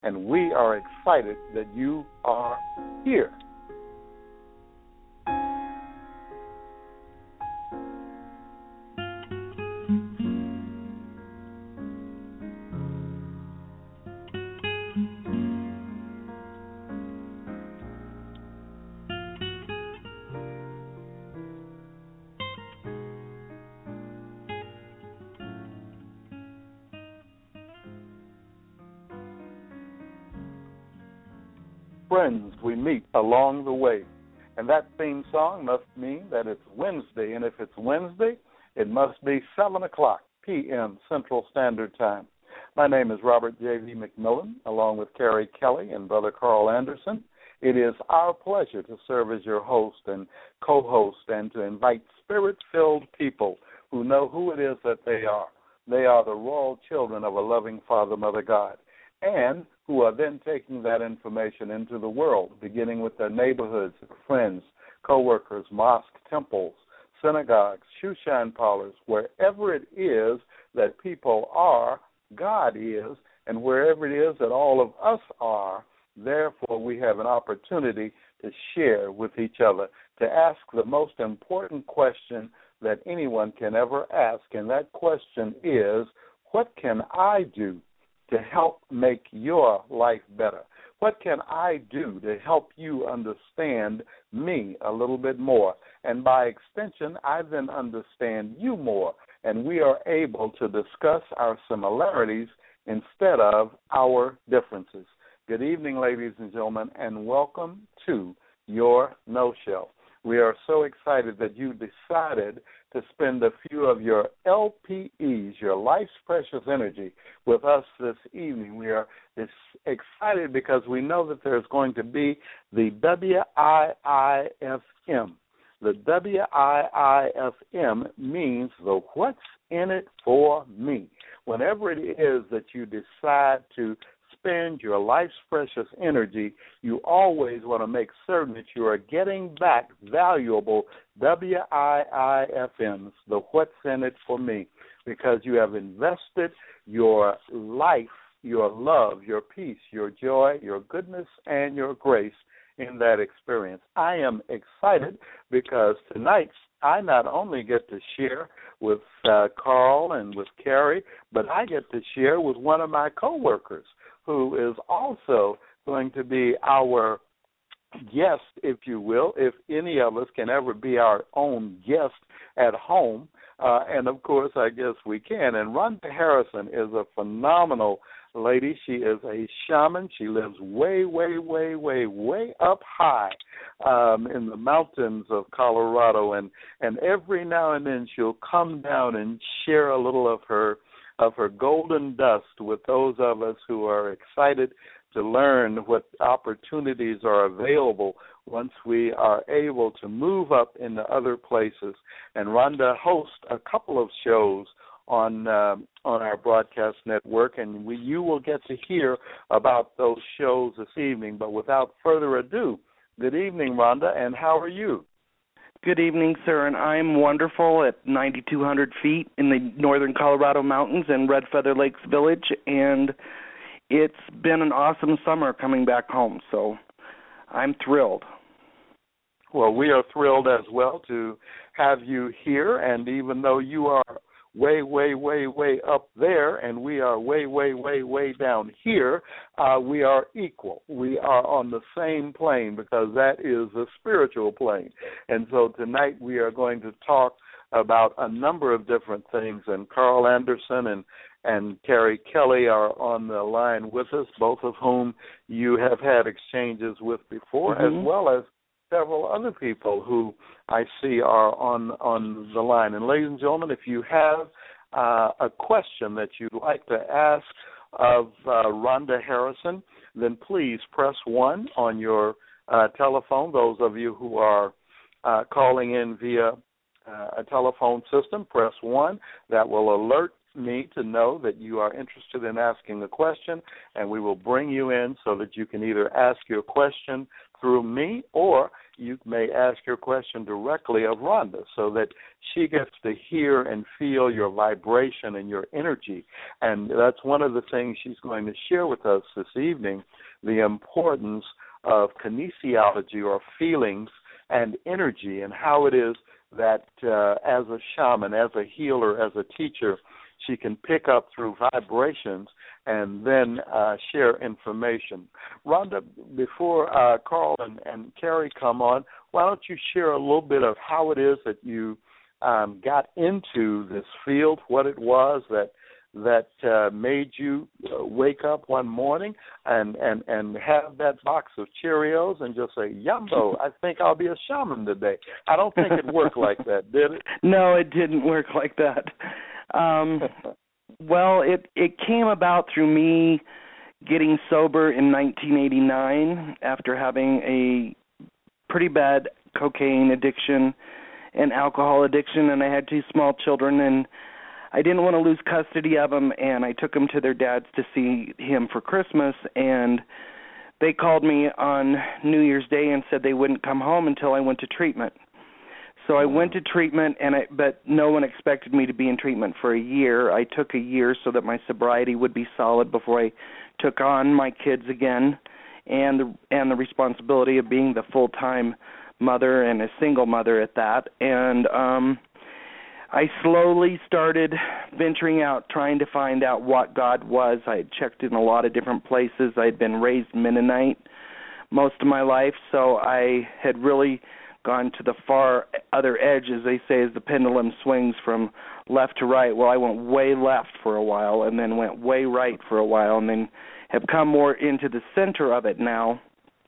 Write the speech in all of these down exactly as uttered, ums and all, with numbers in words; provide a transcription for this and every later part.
and we are excited that you are here. Friends we meet along the way. And that theme song must mean that it's Wednesday. And if it's Wednesday, it must be seven o'clock p.m. Central Standard Time. My name is Robert J V. McMillan, along with Carrie Kelly and Brother Carl Anderson. It is our pleasure to serve as your host and co-host and to invite spirit-filled people who know who it is that they are. They are the royal children of a loving Father, Mother God, and who are then taking that information into the world, beginning with their neighborhoods, friends, co-workers, mosques, temples, synagogues, shoe shine parlors, wherever it is that people are, God is, and wherever it is that all of us are, therefore we have an opportunity to share with each other, to ask the most important question that anyone can ever ask, and that question is, what can I do to help make your life better? What can I do to help you understand me a little bit more? And by extension, I then understand you more, and we are able to discuss our similarities instead of our differences. Good evening, ladies and gentlemen, and welcome to Your No Show. We are so excited that you decided to spend a few of your L P Es, your life's precious energy, with us this evening. We are excited because we know that there's going to be the W I I F M. The W I I F M means the what's in it for me. Whenever it is that you decide to spend your life's precious energy, you always want to make certain that you are getting back valuable W I I F Ms, the what's in it for me, because you have invested your life, your love, your peace, your joy, your goodness, and your grace in that experience. I am excited because tonight I not only get to share with uh, Carl and with Carrie, but I get to share with one of my coworkers, who is also going to be our guest, if you will, if any of us can ever be our own guest at home. Uh, and, of course, I guess we can. And Rhonda Harrison is a phenomenal lady. She is a shaman. She lives way, way, way, way, way up high um, in the mountains of Colorado. And, and every now and then she'll come down and share a little of her of her golden dust with those of us who are excited to learn what opportunities are available once we are able to move up into other places. And Rhonda hosts a couple of shows on uh, on our broadcast network, and we, you will get to hear about those shows this evening. But without further ado, good evening, Rhonda, and how are you? Good evening, sir, and I'm wonderful at ninety-two hundred feet in the northern Colorado mountains in Red Feather Lakes Village, and it's been an awesome summer coming back home, so I'm thrilled. Well, we are thrilled as well to have you here, and even though you are way, way, way, way up there, and we are way, way, way, way down here, uh, we are equal. We are on the same plane because that is a spiritual plane. And so tonight we are going to talk about a number of different things, and Carl Anderson and, and Carrie Kelly are on the line with us, both of whom you have had exchanges with before, mm-hmm. as well as several other people who I see are on on the line. And ladies and gentlemen, if you have uh, a question that you'd like to ask of uh, Rhonda Harrison, then please press one on your uh, telephone. Those of you who are uh, calling in via uh, a telephone system, press one. That will alert me to know that you are interested in asking a question, and we will bring you in so that you can either ask your question through me, or you may ask your question directly of Rhonda so that she gets to hear and feel your vibration and your energy. And that's one of the things she's going to share with us this evening, the importance of kinesiology, or feelings and energy, and how it is that uh, as a shaman, as a healer, as a teacher, she can pick up through vibrations and then uh, share information. Rhonda, before uh, Carl and, and Carrie come on, why don't you share a little bit of how it is that you um, got into this field, what it was that that uh, made you uh, wake up one morning and, and, and have that box of Cheerios and just say, yumbo, I think I'll be a shaman today. I don't think it worked like that, did it? No, it didn't work like that. Um, well, it, it came about through me getting sober in nineteen eighty-nine after having a pretty bad cocaine addiction and alcohol addiction, and I had two small children, and I didn't want to lose custody of them, and I took them to their dad's to see him for Christmas, and they called me on New Year's Day and said they wouldn't come home until I went to treatment. So I went to treatment, and I, but no one expected me to be in treatment for a year. I took a year so that my sobriety would be solid before I took on my kids again, and the, and the responsibility of being the full-time mother and a single mother at that. And um, I slowly started venturing out, trying to find out what God was. I had checked in a lot of different places. I had been raised Mennonite most of my life, so I had really gone to the far other edge, as they say, as the pendulum swings from left to right. Well, I went way left for a while and then went way right for a while and then have come more into the center of it now.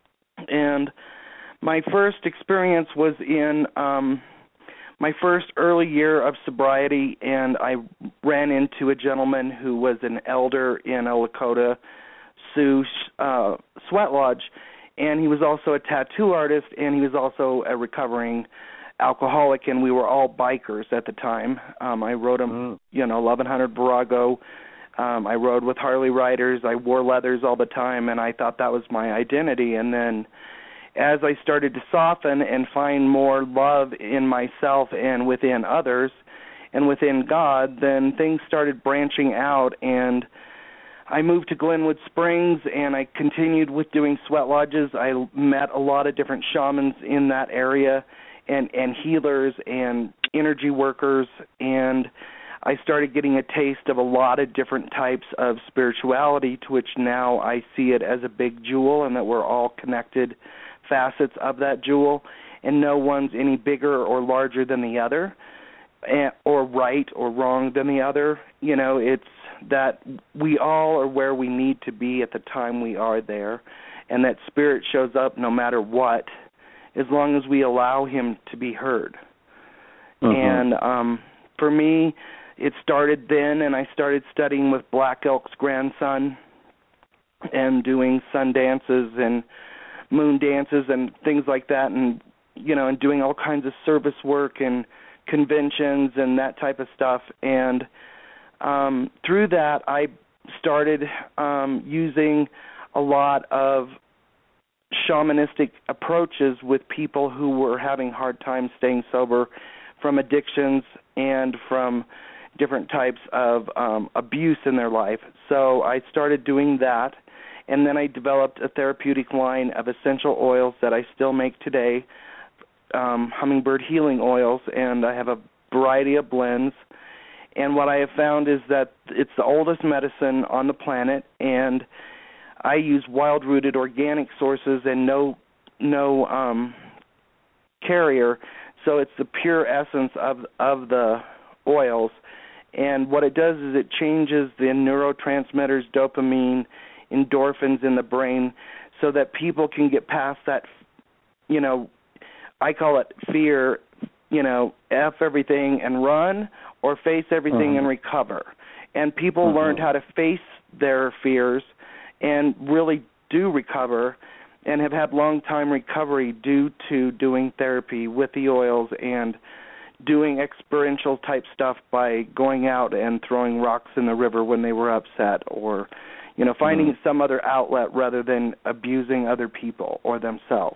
And my first experience was in um, my first early year of sobriety, and I ran into a gentleman who was an elder in a Lakota Sioux uh, sweat lodge, and he was also a tattoo artist, and he was also a recovering alcoholic, and we were all bikers at the time. Um, I rode him, mm. you know, eleven hundred Virago. Um, I rode with Harley riders. I wore leathers all the time, and I thought that was my identity. And then as I started to soften and find more love in myself and within others and within God, then things started branching out, and I moved to Glenwood Springs, and I continued with doing sweat lodges. I met a lot of different shamans in that area and, and healers and energy workers, and I started getting a taste of a lot of different types of spirituality, to which now I see it as a big jewel, and that we're all connected facets of that jewel, and no one's any bigger or larger than the other, or right or wrong than the other. You know, it's that we all are where we need to be at the time we are there, and that spirit shows up no matter what, as long as we allow him to be heard. Mm-hmm. And um, for me, it started then, and I started studying with Black Elk's grandson and doing sun dances and moon dances and things like that, and, you know, and doing all kinds of service work and conventions and that type of stuff. And Um, through that, I started um, using a lot of shamanistic approaches with people who were having hard time staying sober from addictions and from different types of um, abuse in their life. So I started doing that, and then I developed a therapeutic line of essential oils that I still make today, um, hummingbird healing oils, and I have a variety of blends. And what I have found is that it's the oldest medicine on the planet, and I use wild-rooted organic sources and no no um, carrier, so it's the pure essence of of the oils. And what it does is it changes the neurotransmitters, dopamine, endorphins in the brain, so that people can get past that, you know, I call it fear, you know, F everything and run, or face everything uh-huh. and recover. And people uh-huh. learned how to face their fears and really do recover and have had long-time recovery due to doing therapy with the oils and doing experiential type stuff by going out and throwing rocks in the river when they were upset, or, you know, finding mm-hmm. some other outlet rather than abusing other people or themselves.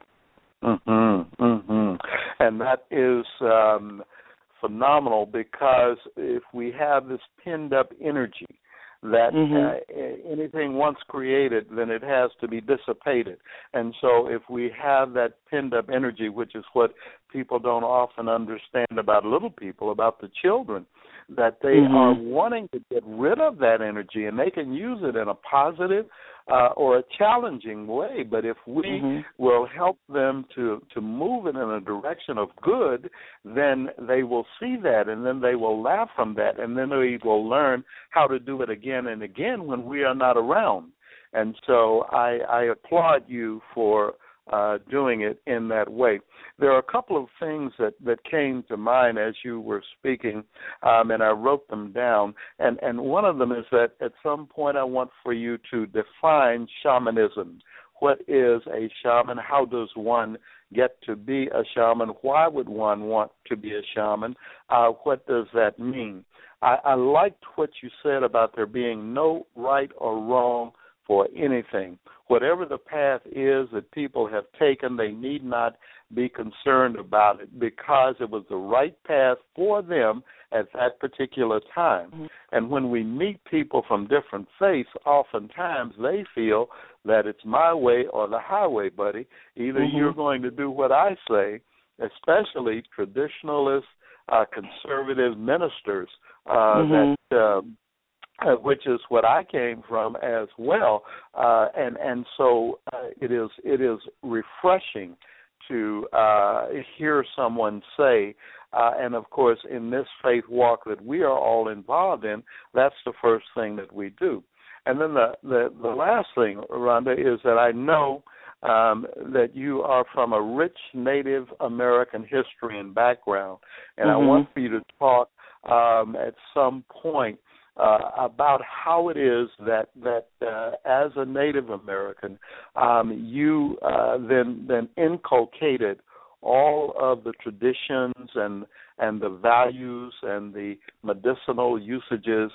Mm-hmm, mm-hmm. And that is um, phenomenal, because if we have this pinned up energy, that mm-hmm. uh, anything once created, then it has to be dissipated. And so if we have that pinned up energy, which is what people don't often understand about little people, about the children, that they mm-hmm. are wanting to get rid of that energy, and they can use it in a positive uh, or a challenging way. But if we mm-hmm. will help them to, to move it in a direction of good, then they will see that, and then they will laugh from that, and then they will learn how to do it again and again when we are not around. And so I, I applaud you for Uh, doing it in that way. There are a couple of things that, that came to mind as you were speaking, um, and I wrote them down. And, and one of them is that at some point I want for you to define shamanism. What is a shaman? How does one get to be a shaman? Why would one want to be a shaman? Uh, what does that mean? I, I liked what you said about there being no right or wrong for anything. Whatever the path is that people have taken, they need not be concerned about it, because it was the right path for them at that particular time. Mm-hmm. And when we meet people from different faiths, oftentimes they feel that it's my way or the highway, buddy. Either mm-hmm. you're going to do what I say, especially traditionalist, uh, conservative ministers uh, mm-hmm. that uh, Uh, which is what I came from as well, uh, and and so uh, it is it is refreshing to uh, hear someone say, uh, and of course in this faith walk that we are all involved in, that's the first thing that we do. And then the the, the last thing, Rhonda, is that I know um, that you are from a rich Native American history and background, and mm-hmm. I want for you to talk um, at some point Uh, about how it is that that uh, as a Native American, um, you uh, then then inculcated all of the traditions and and the values and the medicinal usages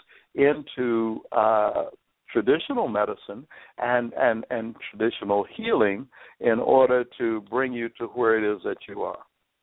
into uh, traditional medicine and, and and traditional healing in order to bring you to where it is that you are.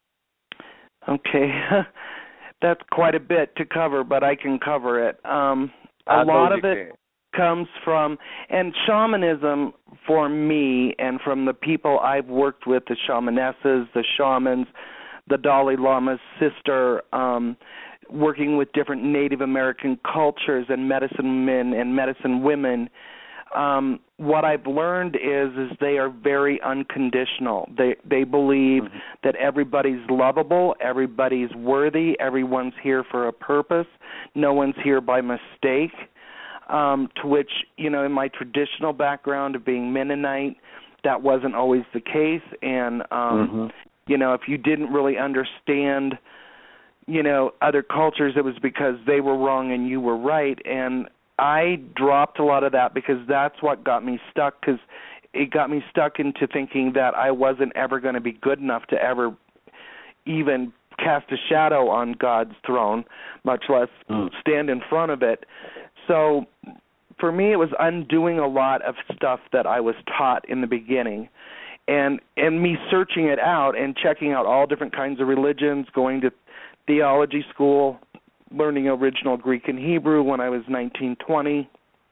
Okay. That's quite a bit to cover, but I can cover it. Um, a lot of it can. comes from, and shamanism for me and from the people I've worked with, the shamanesses, the shamans, the Dalai Lama's sister, um, working with different Native American cultures and medicine men and medicine women, um, what I've learned is is they are very unconditional. They they believe mm-hmm. that everybody's lovable, everybody's worthy, everyone's here for a purpose, no one's here by mistake. Um, to which, you know, in my traditional background of being Mennonite, that wasn't always the case. And, um, mm-hmm. you know, if you didn't really understand, you know, other cultures, it was because they were wrong and you were right. And I dropped a lot of that because that's what got me stuck, because it got me stuck into thinking that I wasn't ever going to be good enough to ever even cast a shadow on God's throne, much less mm. stand in front of it. So for me, it was undoing a lot of stuff that I was taught in the beginning, and and me searching it out and checking out all different kinds of religions, going to theology school, learning original Greek and Hebrew when I was nineteen, twenty.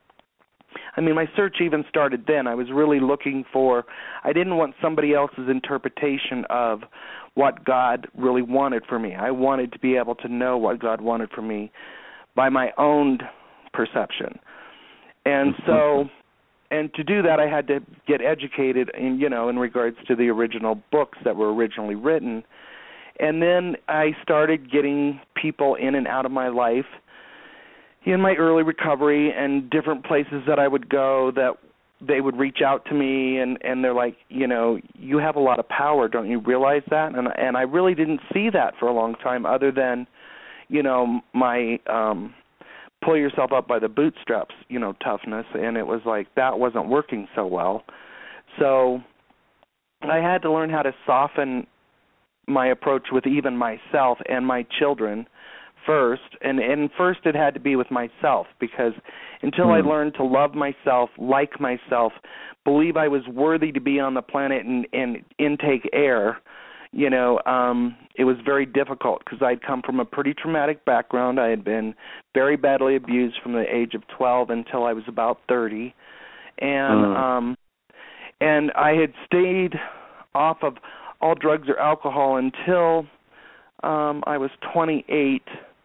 I mean, my search even started then. I was really looking for, I didn't want somebody else's interpretation of what God really wanted for me. I wanted to be able to know what God wanted for me by my own perception. And so, and to do that, I had to get educated in, you know, in regards to the original books that were originally written. And then I started getting people in and out of my life in my early recovery, and different places that I would go that they would reach out to me, and, and they're like, you know, you have a lot of power, don't you realize that? And and I really didn't see that for a long time, other than, you know, my um, pull yourself up by the bootstraps, you know, toughness, and it was like that wasn't working so well. So I had to learn how to soften my approach with even myself and my children first, and, and first it had to be with myself, because until mm. I learned to love myself, like myself, believe I was worthy to be on the planet and, and intake air, you know, um, it was very difficult, because I'd come from a pretty traumatic background. I had been very badly abused from the age of twelve until I was about thirty, and mm. um, and I had stayed off of all drugs or alcohol until um, I was twenty-eight.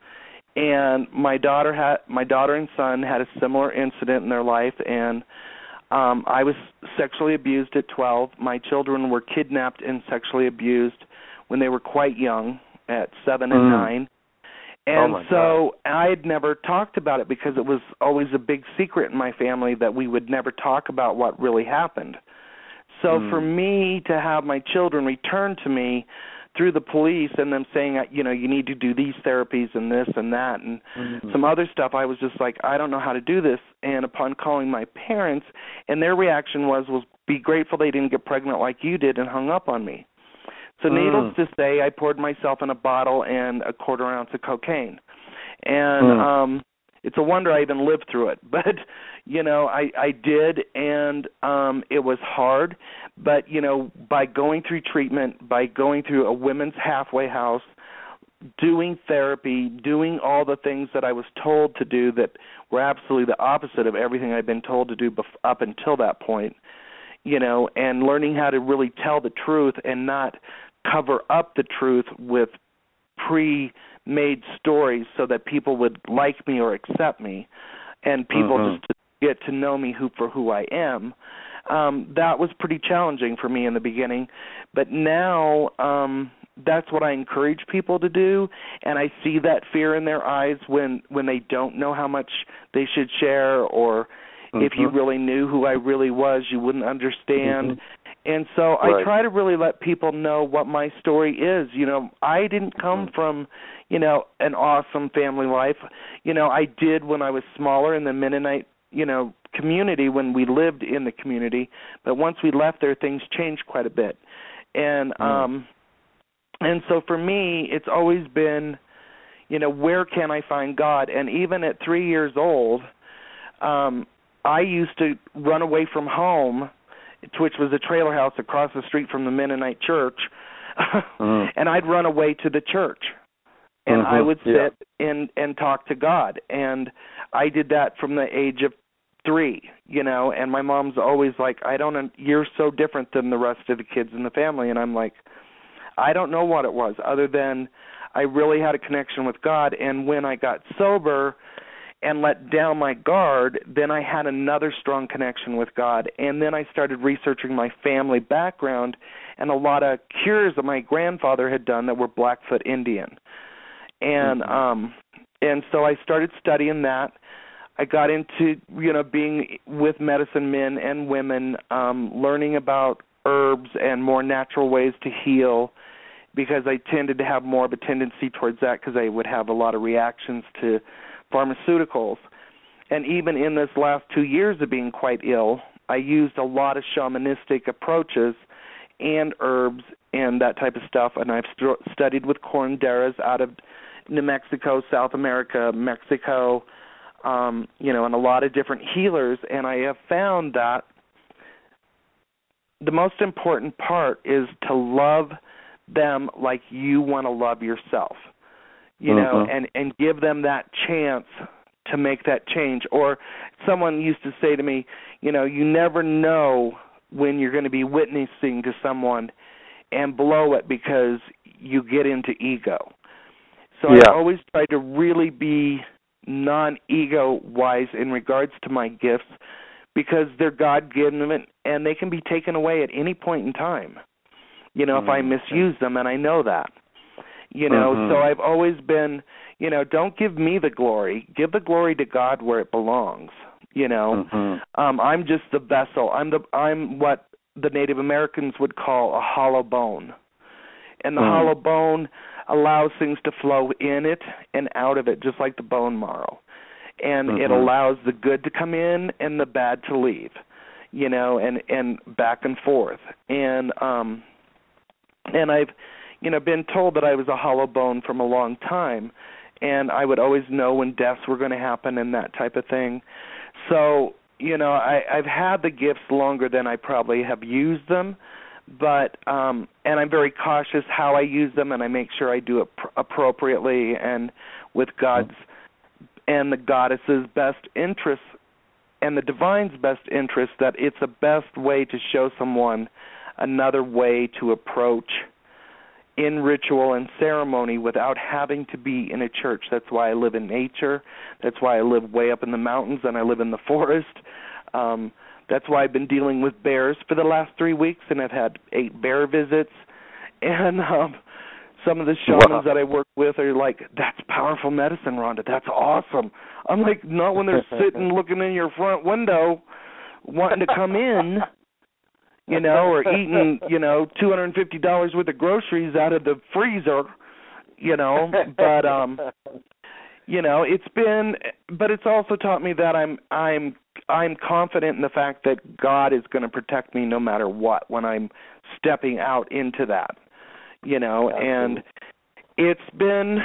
And my daughter had my daughter and son had a similar incident in their life, and um, I was sexually abused at twelve. My children were kidnapped and sexually abused when they were quite young, at seven and mm. nine. And oh so God. I had never talked about it, because it was always a big secret in my family that we would never talk about what really happened. So mm. for me to have my children return to me through the police and them saying, you know, you need to do these therapies and this and that and mm-hmm. some other stuff, I was just like, I don't know how to do this. And upon calling my parents, and their reaction was, was be grateful they didn't get pregnant like you did and hung up on me. So mm. needless to say, I poured myself in a bottle and a quarter ounce of cocaine. And mm. um, it's a wonder I even lived through it. But, you know, I, I did, and um, it was hard. But, you know, by going through treatment, by going through a women's halfway house, doing therapy, doing all the things that I was told to do that were absolutely the opposite of everything I'd been told to do bef- up until that point, you know, and learning how to really tell the truth and not cover up the truth with pre-made stories so that people would like me or accept me, and people uh-huh. just to get to know me who for who I am. Um, that was pretty challenging for me in the beginning, but now um, that's what I encourage people to do, and I see that fear in their eyes when, when they don't know how much they should share, or uh-huh. if you really knew who I really was, you wouldn't understand. Uh-huh. And so right. I try to really let people know what my story is. You know, I didn't come from, you know, an awesome family life. You know, I did when I was smaller in the Mennonite, you know, community, when we lived in the community. But once we left there, things changed quite a bit. And mm. um, and so for me, it's always been, you know, where can I find God? And even at three years old, um, I used to run away from home, which was a trailer house across the street from the Mennonite church, mm. and I'd run away to the church, and mm-hmm. I would sit yeah. and, and talk to God, and I did that from the age of three, you know, and my mom's always like, I don't, you're so different than the rest of the kids in the family, and I'm like, I don't know what it was, other than I really had a connection with God, and when I got sober and let down my guard, then I had another strong connection with God. And then I started researching my family background and a lot of cures that my grandfather had done that were Blackfoot Indian. And mm-hmm. um, and so I started studying that. I got into, you know, being with medicine men and women, um, learning about herbs and more natural ways to heal, because I tended to have more of a tendency towards that, because I would have a lot of reactions to pharmaceuticals. And even in this last two years of being quite ill, I used a lot of shamanistic approaches and herbs and that type of stuff, and I've st- studied with curanderas out of New Mexico, South America, Mexico, um, you know, and a lot of different healers, and I have found that the most important part is to love them like you want to love yourself. You know, uh-huh. and, and give them that chance to make that change. Or someone used to say to me, you know, you never know when you're going to be witnessing to someone and blow it because you get into ego. So yeah. I always try to really be non-ego-wise in regards to my gifts, because they're God-given and they can be taken away at any point in time, you know, mm-hmm. if I misuse them, and I know that. You know, mm-hmm. so I've always been, you know, don't give me the glory. Give the glory to God where it belongs. You know, mm-hmm. um, I'm just the vessel. I'm the I'm what the Native Americans would call a hollow bone, and the mm. hollow bone allows things to flow in it and out of it, just like the bone marrow, and mm-hmm. it allows the good to come in and the bad to leave. You know, and and back and forth, and um, and I've. you know, been told that I was a hollow bone from a long time, and I would always know when deaths were going to happen and that type of thing. So, you know, I, I've had the gifts longer than I probably have used them, but um, and I'm very cautious how I use them, and I make sure I do it pr- appropriately and with God's and the goddess's best interests and the divine's best interest, that it's the best way to show someone another way to approach in ritual and ceremony without having to be in a church. That's why I live in nature. That's why I live way up in the mountains and I live in the forest. Um, that's why I've been dealing with bears for the last three weeks, and I've had eight bear visits. And um, some of the shamans wow. that I work with are like, that's powerful medicine, Rhonda. That's awesome. I'm like, not when they're sitting looking in your front window wanting to come in, you know, or eating, you know, two hundred fifty dollars worth of groceries out of the freezer, you know. But, um, you know, it's been, but it's also taught me that I'm, I'm, I'm confident in the fact that God is going to protect me no matter what when I'm stepping out into that, you know. Absolutely. And it's been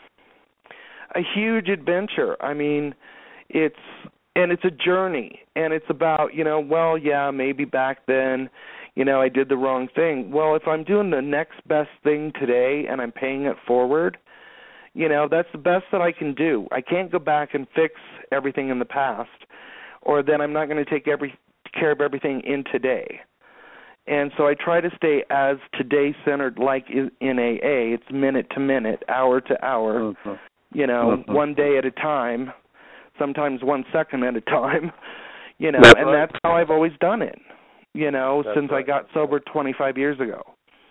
a huge adventure. I mean, it's, and it's a journey, and it's about, you know, well, yeah, maybe back then, you know, I did the wrong thing. Well, if I'm doing the next best thing today and I'm paying it forward, you know, that's the best that I can do. I can't go back and fix everything in the past, or then I'm not going to take every care of everything in today. And so I try to stay as today-centered, like in A A. It's minute to minute, hour to hour, mm-hmm. you know, mm-hmm. one day at a time, sometimes one second at a time, you know, that's and right. that's how I've always done it, you know, that's since right. I got sober twenty-five years ago.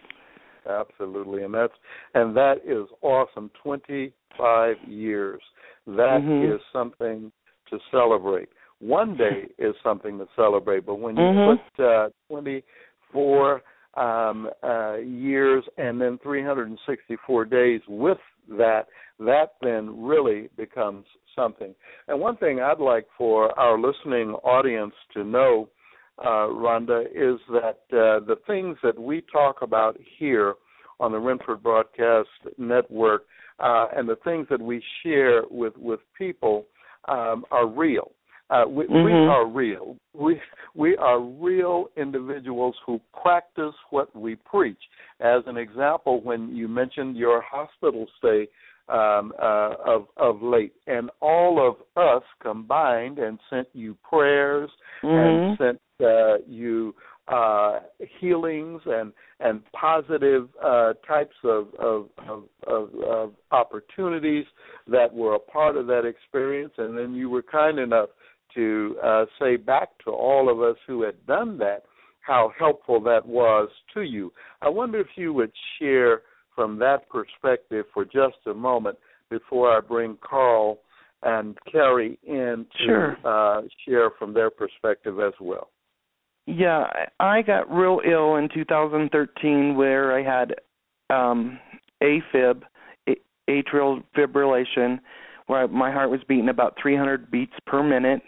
Absolutely, and that's and that is awesome. twenty-five years. That mm-hmm. is something to celebrate. One day is something to celebrate, but when you mm-hmm. put uh, twenty-four um, uh, years and then three hundred sixty-four days with that, that then really becomes something. And one thing I'd like for our listening audience to know, uh, Rhonda, is that uh, the things that we talk about here on the Renford Broadcast Network uh, and the things that we share with, with people um, are real. Uh, we, mm-hmm. we are real. We we are real individuals who practice what we preach. As an example, when you mentioned your hospital stay um, uh, of of late, and all of us combined and sent you prayers mm-hmm. and sent uh, you uh, healings and and positive uh, types of of, of of of opportunities that were a part of that experience, and then you were kind enough to uh, say back to all of us who had done that how helpful that was to you. I wonder if you would share from that perspective for just a moment before I bring Carl and Carrie in to sure. uh, share from their perspective as well. Yeah, I got real ill in two thousand thirteen where I had um, AFib, atrial fibrillation, where my heart was beating about three hundred beats per minute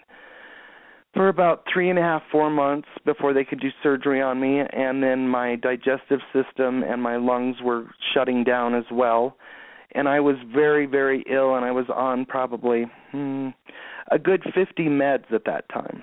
for about three and a half, four months before they could do surgery on me, and then my digestive system and my lungs were shutting down as well. And I was very, very ill, and I was on probably hmm, a good fifty meds at that time.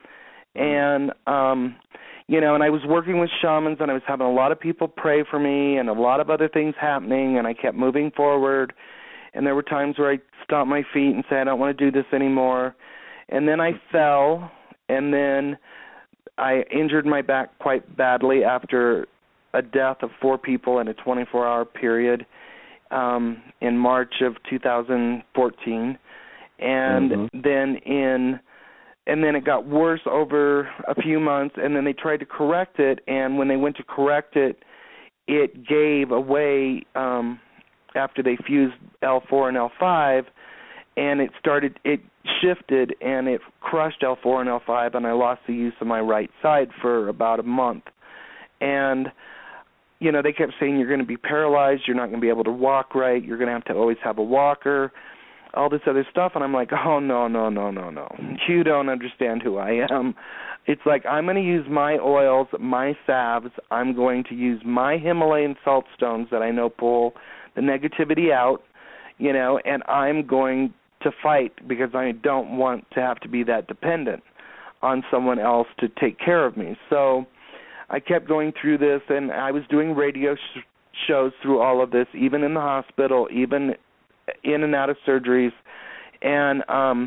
And, um, you know, and I was working with shamans, and I was having a lot of people pray for me and a lot of other things happening, and I kept moving forward. And there were times where I stomped my feet and said, I don't want to do this anymore. And then I fell, and then I injured my back quite badly after a death of four people in a twenty-four hour period um, in March of two thousand fourteen. And mm-hmm. then in and then it got worse over a few months, and then they tried to correct it, and when they went to correct it, it gave away um, after they fused L four and L five, and it started, it shifted, and it crushed L four and L five, and I lost the use of my right side for about a month. And, you know, they kept saying you're going to be paralyzed, you're not going to be able to walk right, you're going to have to always have a walker. all this other stuff, and I'm like, oh, no, no, no, no, no. You don't understand who I am. It's like I'm going to use my oils, my salves. I'm going to use my Himalayan salt stones that I know pull the negativity out, you know, and I'm going to fight because I don't want to have to be that dependent on someone else to take care of me. So I kept going through this, and I was doing radio sh- shows through all of this, even in the hospital, even in and out of surgeries, and um,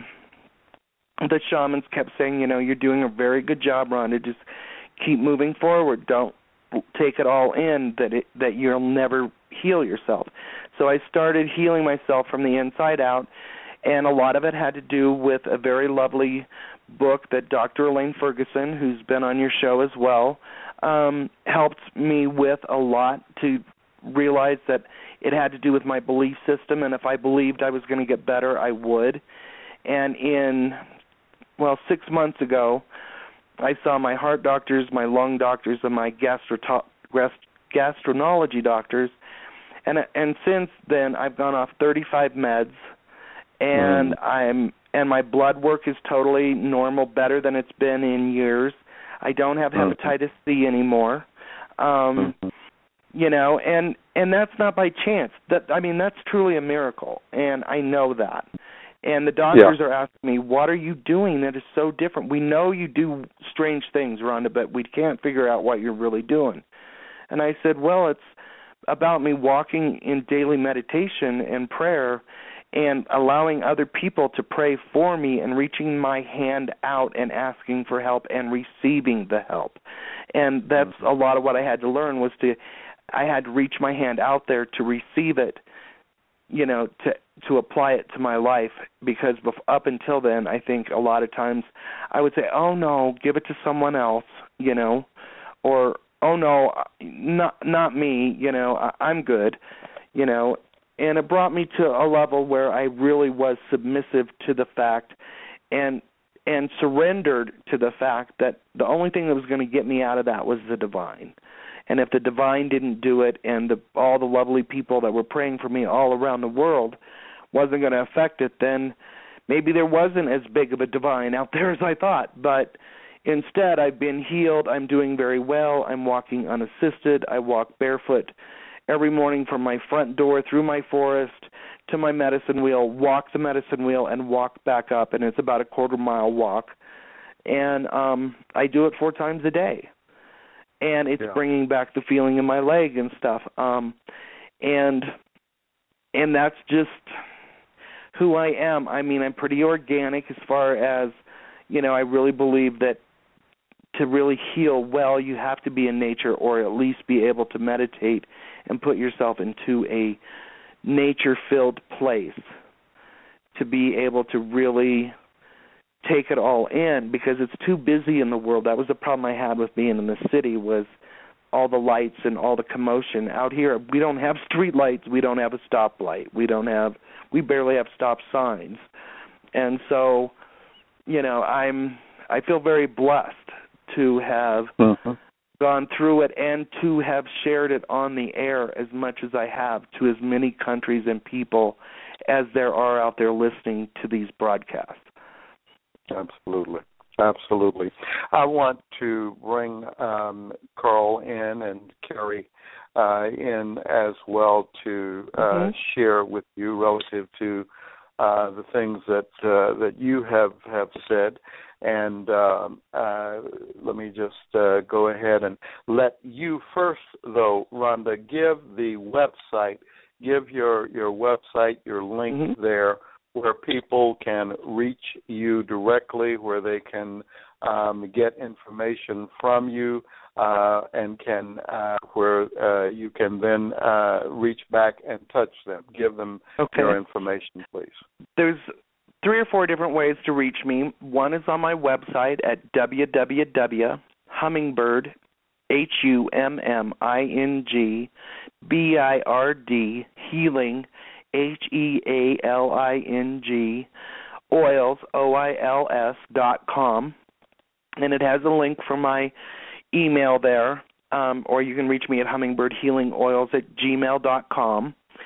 the shamans kept saying, you know, you're doing a very good job, Rhonda. Just keep moving forward. Don't take it all in that it, that you'll never heal yourself. So I started healing myself from the inside out, and a lot of it had to do with a very lovely book that Doctor Elaine Ferguson, who's been on your show as well, um, helped me with a lot to realize that it had to do with my belief system, and if I believed I was going to get better, I would. And in, well, six months ago, I saw my heart doctors, my lung doctors, and my gastro- gastroenterology doctors, and and since then I've gone off thirty-five meds, and mm. I'm and my blood work is totally normal, better than it's been in years. I don't have hepatitis C anymore. Um, you know, and and that's not by chance. That I mean, that's truly a miracle, and I know that. And the doctors yeah. are asking me, what are you doing that is so different? We know you do strange things, Rhonda, but we can't figure out what you're really doing. And I said, well, it's about me walking in daily meditation and prayer and allowing other people to pray for me and reaching my hand out and asking for help and receiving the help. And that's a lot of what I had to learn was to, I had to reach my hand out there to receive it, you know, to to apply it to my life, because up until then, I think a lot of times I would say, oh, no, give it to someone else, you know, or, oh, no, not not me, you know, I, I'm good, you know, and it brought me to a level where I really was submissive to the fact and and surrendered to the fact that the only thing that was going to get me out of that was the divine. And if the divine didn't do it and the, all the lovely people that were praying for me all around the world wasn't going to affect it, then maybe there wasn't as big of a divine out there as I thought. But instead, I've been healed. I'm doing very well. I'm walking unassisted. I walk barefoot every morning from my front door through my forest to my medicine wheel, walk the medicine wheel, and walk back up. And it's about a quarter-mile walk. And um, I do it four times a day. And it's yeah. bringing back the feeling in my leg and stuff. Um, and and that's just who I am. I mean, I'm pretty organic as far as, you know, I really believe that to really heal well, you have to be in nature or at least be able to meditate and put yourself into a nature-filled place to be able to really take it all in, because it's too busy in the world. That was the problem I had with being in the city, was all the lights and all the commotion. Out here, we don't have street lights. We don't have a stoplight. We don't have, we barely have stop signs. And so, you know, I'm, I feel very blessed to have uh-huh. gone through it and to have shared it on the air as much as I have to as many countries and people as there are out there listening to these broadcasts. Absolutely. Absolutely. I want to bring um, Carl in and Carrie uh, in as well to uh, mm-hmm. share with you relative to uh, the things that uh, that you have, have said. And um, uh, let me just uh, go ahead and let you first, though, Rhonda, give the website, give your, your website, your link mm-hmm. there, where people can reach you directly, where they can um, get information from you, uh, and can uh, where uh, you can then uh, reach back and touch them. Give them okay. your information, please. There's three or four different ways to reach me. One is on my website at w w w dot hummingbird, H U M M I N G B I R D, healing, H E A L I N G, oils, O I L S, dot com, and it has a link for my email there, um, or you can reach me at hummingbirdhealingoils at gmail dot com.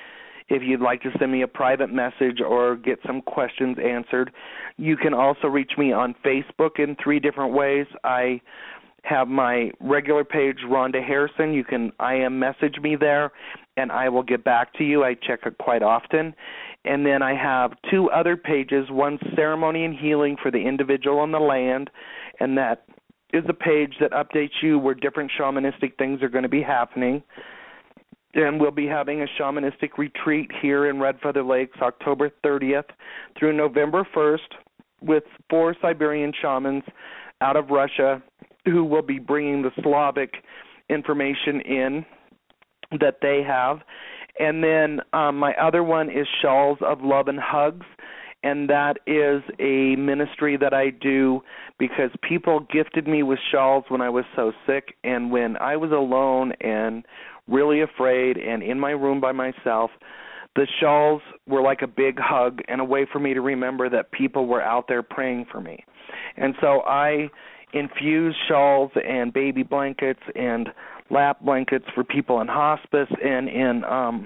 if you'd like to send me a private message or get some questions answered. You can also reach me on Facebook in three different ways. I have my regular page, Rhonda Harrison. You can I M message me there, and I will get back to you. I check it quite often. And then I have two other pages, one Ceremony and Healing for the Individual on the Land, and that is a page that updates you where different shamanistic things are going to be happening. And we'll be having a shamanistic retreat here in Red Feather Lakes October thirtieth through November first with four Siberian shamans out of Russia who will be bringing the Slavic information in that they have. And then um, my other one is Shawls of Love and Hugs, and that is a ministry that I do because people gifted me with shawls when I was so sick, and when I was alone and really afraid and in my room by myself, the shawls were like a big hug and a way for me to remember that people were out there praying for me. And so I infuse shawls and baby blankets and lap blankets for people in hospice and in um,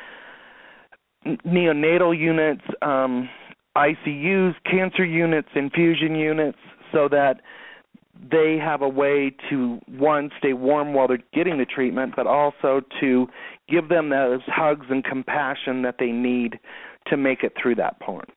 neonatal units, um, I C Us, cancer units, infusion units, so that they have a way to, one, stay warm while they're getting the treatment, but also to give them those hugs and compassion that they need to make it through that point.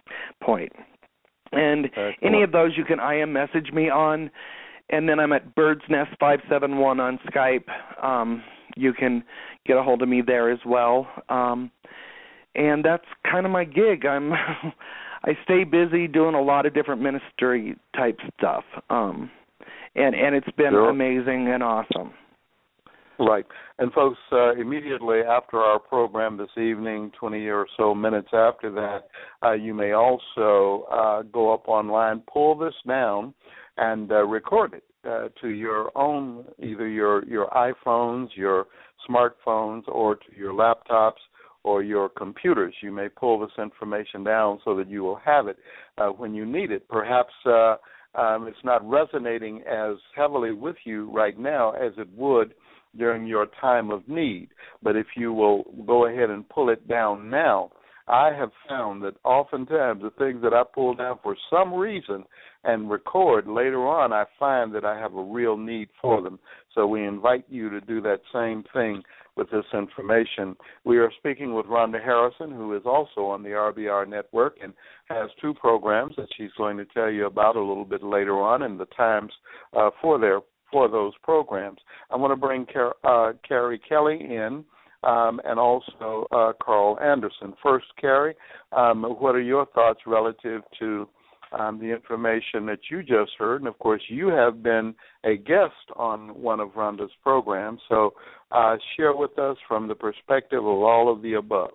And Excellent. Any of those you can I M message me on, and then I'm at Bird's Nest five seven one on Skype. Um, you can get a hold of me there as well. Um, and that's kind of my gig. I'm I stay busy doing a lot of different ministry type stuff. Um, and, and it's been sure. amazing and awesome. Right. And folks, uh, immediately after our program this evening, twenty or so minutes after that, uh, you may also uh, go up online, pull this down, and uh, record it uh, to your own, either your, your iPhones, your smartphones, or to your laptops or your computers. You may pull this information down so that you will have it uh, when you need it. Perhaps uh, um, it's not resonating as heavily with you right now as it would during your time of need. But if you will go ahead and pull it down now, I have found that oftentimes the things that I pull down for some reason and record later on, I find that I have a real need for them. So we invite you to do that same thing with this information. We are speaking with Rhonda Harrison, who is also on the R B R network and has two programs that she's going to tell you about a little bit later on and the times uh, for their for those programs. I want to bring Car- uh, Carrie Kelly in um, and also uh, Carl Anderson. First, Carrie, um, what are your thoughts relative to um, the information that you just heard? And, of course, you have been a guest on one of Rhonda's programs, so uh, share with us from the perspective of all of the above.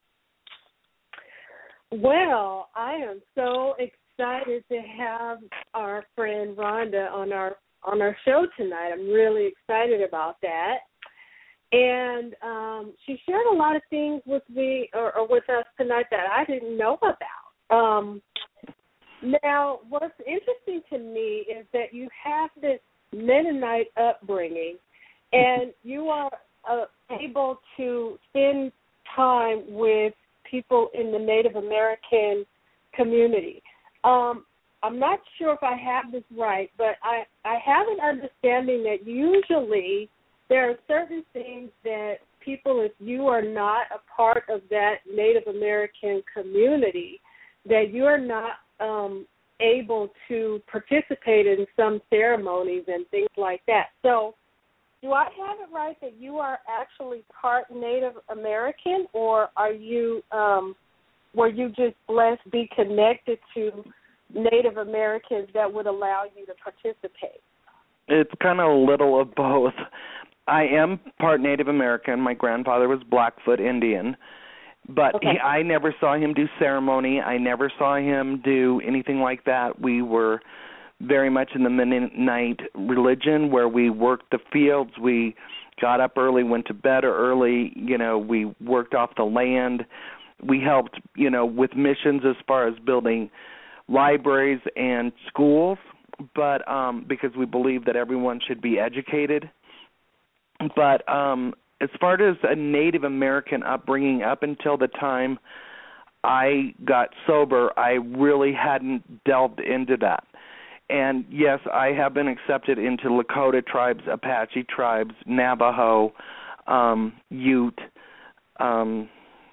Well, I am so excited to have our friend Rhonda on our on our show tonight. I'm really excited about that. And um, she shared a lot of things with me or, or with us tonight that I didn't know about. Um, now, what's interesting to me is that you have this Mennonite upbringing, and you are uh, able to spend time with people in the Native American community. Um, I'm not sure if I have this right, but I, I have an understanding that usually there are certain things that people, if you are not a part of that Native American community, that you are not um, able to participate in some ceremonies and things like that. So do I have it right that you are actually part Native American, or are you, um, were you just blessed to be connected to Native Americans that would allow you to participate? It's kind of a little of both. I am part Native American. My grandfather was Blackfoot Indian, but okay. he, I never saw him do ceremony. I never saw him do anything like that. We were very much in the Mennonite religion where we worked the fields. We got up early, went to bed early. You know, we worked off the land. We helped, you know, with missions as far as building libraries and schools, but um, because we believe that everyone should be educated. But um, as far as a Native American upbringing, up until the time I got sober, I really hadn't delved into that. And yes, I have been accepted into Lakota tribes, Apache tribes, Navajo, um, Ute, um,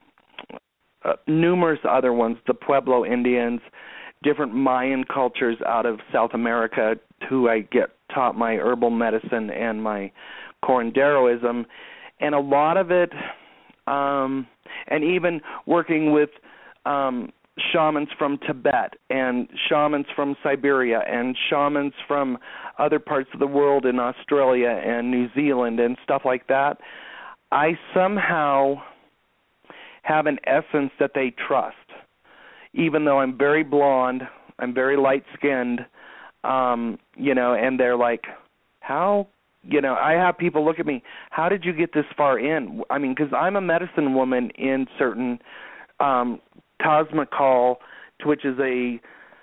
uh, numerous other ones, the Pueblo Indians, different Mayan cultures out of South America, who I get taught my herbal medicine and my curanderoism, and a lot of it, um, and even working with um, shamans from Tibet and shamans from Siberia and shamans from other parts of the world in Australia and New Zealand and stuff like that, I somehow have an essence that they trust. Even though I'm very blonde, I'm very light-skinned, um, you know, and they're like, how, you know, I have people look at me, how did you get this far in? I mean, because I'm a medicine woman in certain um, Tazmacol, which is a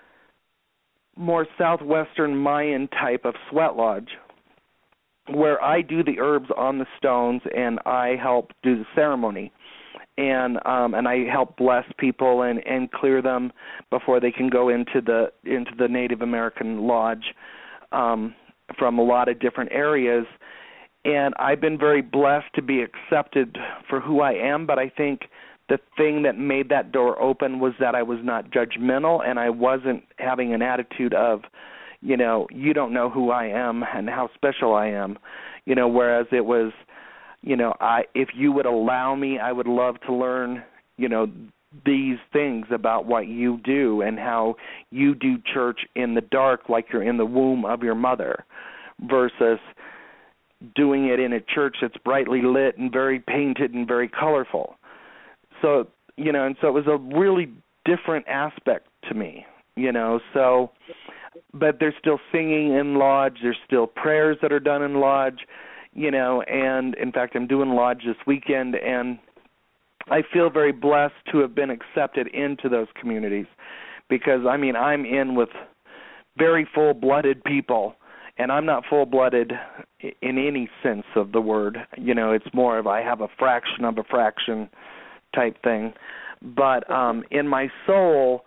more southwestern Mayan type of sweat lodge, where I do the herbs on the stones and I help do the ceremony. And um, and I help bless people and, and clear them before they can go into the into the Native American lodge um, from a lot of different areas. And I've been very blessed to be accepted for who I am, but I think the thing that made that door open was that I was not judgmental and I wasn't having an attitude of, you know, you don't know who I am and how special I am, you know, whereas it was, you know, I if you would allow me, I would love to learn, you know, these things about what you do and how you do church in the dark like you're in the womb of your mother versus doing it in a church that's brightly lit and very painted and very colorful. So, you know, and so it was a really different aspect to me, you know, so, but there's still singing in lodge, there's still prayers that are done in lodge, you know, and in fact, I'm doing lodge this weekend, and I feel very blessed to have been accepted into those communities because, I mean, I'm in with very full-blooded people, and I'm not full-blooded in any sense of the word. You know, it's more of I have a fraction of a fraction type thing. But um, in my soul,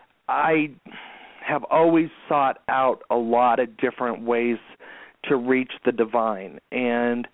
I have always sought out a lot of different ways to reach the divine. And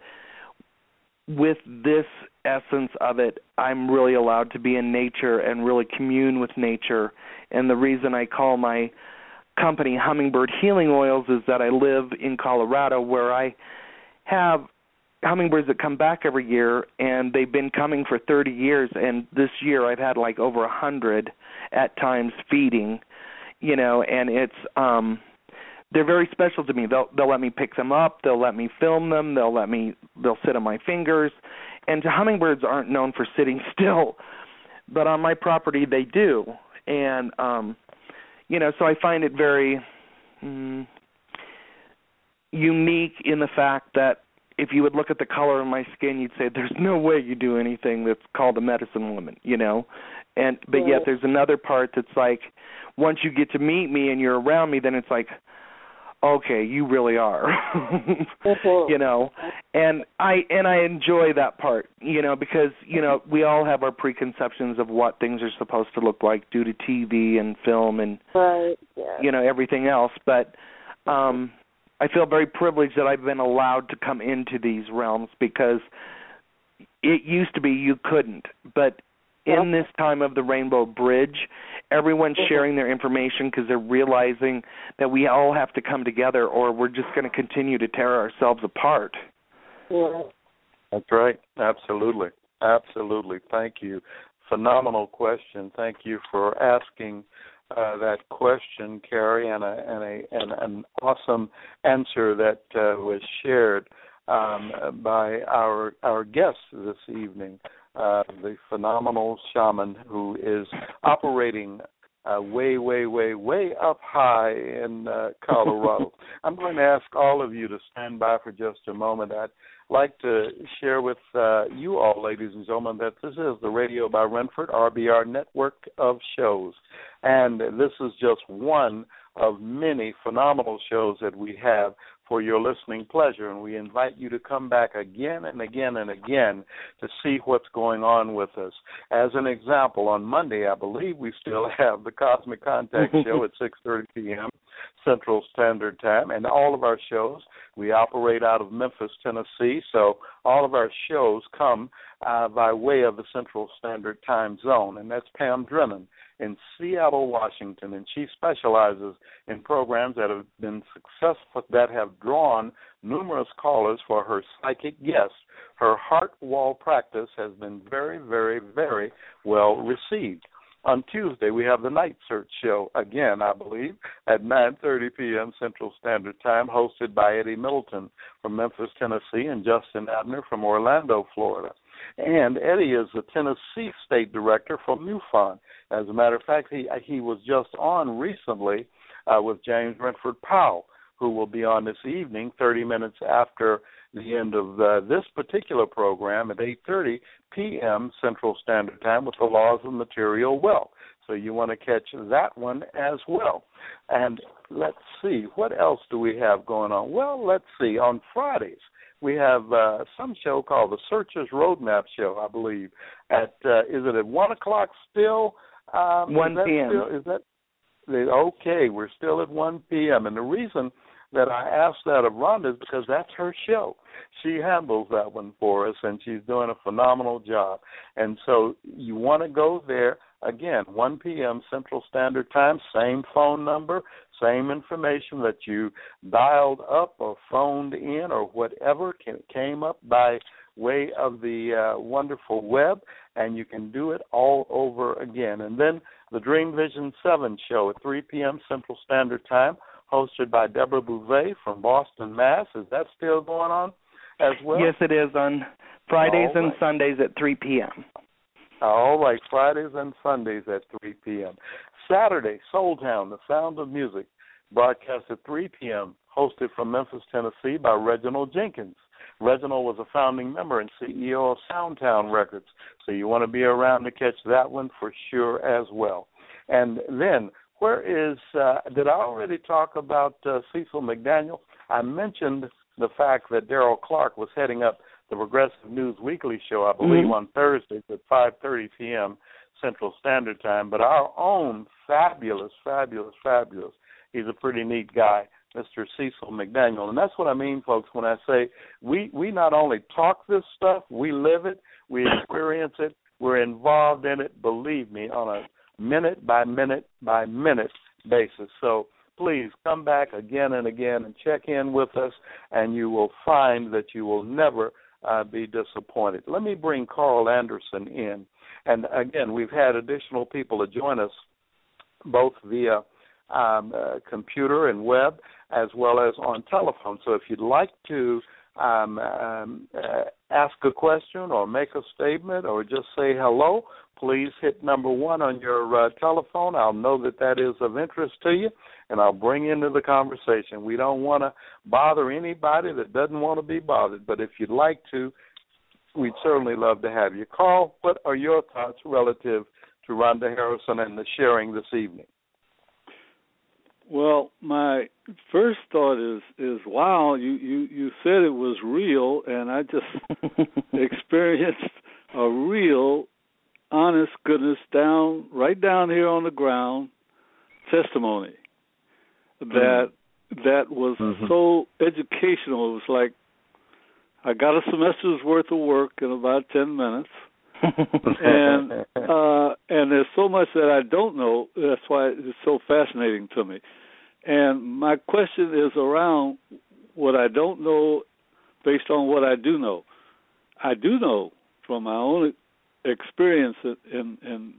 with this essence of it, I'm really allowed to be in nature and really commune with nature. And the reason I call my company Hummingbird Healing Oils is that I live in Colorado where I have hummingbirds that come back every year, and they've been coming for thirty years, and this year I've had like over one hundred at times feeding, you know, and it's um they're very special to me. They'll they'll let me pick them up. They'll let me film them. They'll let me they'll sit on my fingers. And hummingbirds aren't known for sitting still, but on my property they do. And um, you know, so I find it very mm, unique in the fact that if you would look at the color of my skin, you'd say there's no way you do anything that's called a medicine woman, you know. And but right. yet there's another part that's like once you get to meet me and you're around me, then it's like, okay, you really are, mm-hmm. you know, and I and I enjoy that part, you know, because, you know, we all have our preconceptions of what things are supposed to look like due to T V and film and, right. yeah. you know, everything else. But um, I feel very privileged that I've been allowed to come into these realms because it used to be you couldn't. But in this time of the Rainbow Bridge, everyone's sharing their information because they're realizing that we all have to come together or we're just going to continue to tear ourselves apart. Yeah. That's right. Absolutely. Absolutely. Thank you. Phenomenal question. Thank you for asking uh, that question, Carrie, and, a, and, a, and an awesome answer that uh, was shared um, by our our guest this evening. Uh, the phenomenal shaman who is operating uh, way, way, way, way up high in uh, Colorado. I'm going to ask all of you to stand by for just a moment. I'd like to share with uh, you all, ladies and gentlemen, that this is the Radio by Renford R B R network of shows. And this is just one of many phenomenal shows that we have for your listening pleasure, and we invite you to come back again and again and again to see what's going on with us. As an example, on Monday, I believe we still have the Cosmic Contact Show at six thirty p.m. Central Standard Time, and all of our shows, we operate out of Memphis, Tennessee, so all of our shows come uh, by way of the Central Standard Time zone, and that's Pam Drennan in Seattle, Washington, and she specializes in programs that have been successful, that have drawn numerous callers for her psychic guests. Her heart wall practice has been very, very, very well received. On Tuesday, we have the Night Search Show, again, I believe, at nine thirty p.m. Central Standard Time, hosted by Eddie Middleton from Memphis, Tennessee, and Justin Abner from Orlando, Florida. And Eddie is the Tennessee State Director for MUFON. As a matter of fact, he he was just on recently uh, with James Renford Powell, who will be on this evening, thirty minutes after the end of uh, this particular program at eight thirty p.m. Central Standard Time with the Laws of Material Wealth. So you want to catch that one as well. And let's see, what else do we have going on? Well, let's see, on Fridays, we have uh, some show called the Searchers Roadmap Show, I believe. At uh, is it at one o'clock still? Um, one p.m. Still, is that okay? We're still at one p.m. And the reason that I asked that of Rhonda is because that's her show. She handles that one for us, and she's doing a phenomenal job. And so you want to go there. Again, one p.m. Central Standard Time, same phone number, same information that you dialed up or phoned in or whatever came up by way of the uh, wonderful web, and you can do it all over again. And then the Dream Vision seven show at three p.m. Central Standard Time, hosted by Deborah Bouvet from Boston, Mass. Is that still going on as well? Yes, it is, on Fridays All and right. Sundays at three p.m. All right, Fridays and Sundays at three p.m. Saturday, Soul Town, The Sound of Music, broadcast at three p.m., hosted from Memphis, Tennessee by Reginald Jenkins. Reginald was a founding member and C E O of Soundtown Records, so you want to be around to catch that one for sure as well. And then, where is, uh, did I already talk about uh, Cecil McDaniel? I mentioned the fact that Daryl Clark was heading up the Progressive News Weekly show, I believe, mm-hmm. on Thursdays at five thirty p.m. Central Standard Time. But our own fabulous, fabulous, fabulous, he's a pretty neat guy, Mister Cecil McDaniel. And that's what I mean, folks, when I say we, we not only talk this stuff, we live it, we experience it, we're involved in it, believe me, on a minute by minute by minute basis. So please come back again and again and check in with us, and you will find that you will never uh, be disappointed. Let me bring Carl Anderson in. And again, we've had additional people to join us both via um, uh, computer and web as well as on telephone. So if you'd like to um, um, uh, ask a question or make a statement or just say hello, please hit number one on your uh, telephone. I'll know that that is of interest to you, and I'll bring you into the conversation. We don't want to bother anybody that doesn't want to be bothered, but if you'd like to, we'd certainly love to have you. Carl, what are your thoughts relative to Rhonda Harrison and the sharing this evening? Well, my first thought is, is wow, you, you, you said it was real, and I just experienced a real, honest goodness, down right down here on the ground testimony that mm. that was mm-hmm. so educational. It was like I got a semester's worth of work in about ten minutes. and uh, and there's so much that I don't know. That's why it's so fascinating to me. And my question is around what I don't know based on what I do know. I do know from my own experience in in,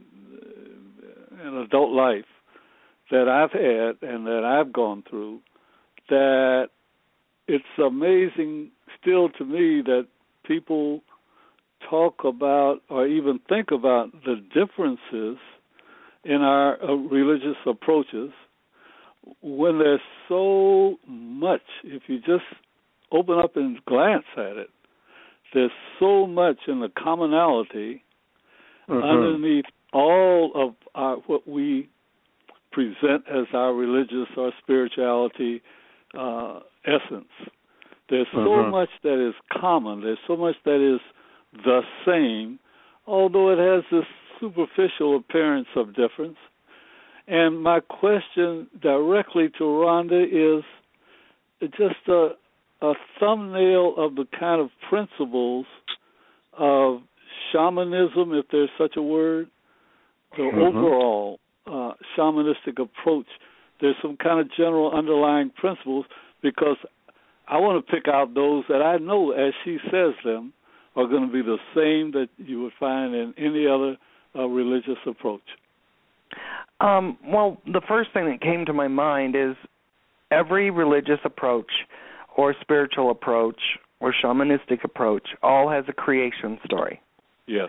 in adult life that I've had and that I've gone through, that it's amazing still to me that people talk about or even think about the differences in our uh, religious approaches when there's so much. If you just open up and glance at it, there's so much in the commonality mm-hmm. underneath all of our, what we present as our religious or spirituality uh, essence. There's so mm-hmm. much that is common. There's so much that is the same, although it has this superficial appearance of difference. And my question directly to Rhonda is just a, a thumbnail of the kind of principles of shamanism, if there's such a word, the mm-hmm. overall uh, shamanistic approach. There's some kind of general underlying principles, because I want to pick out those that I know, as she says them, are going to be the same that you would find in any other uh, religious approach. Um, well, the first thing that came to my mind is every religious approach or spiritual approach or shamanistic approach all has a creation story. Yes.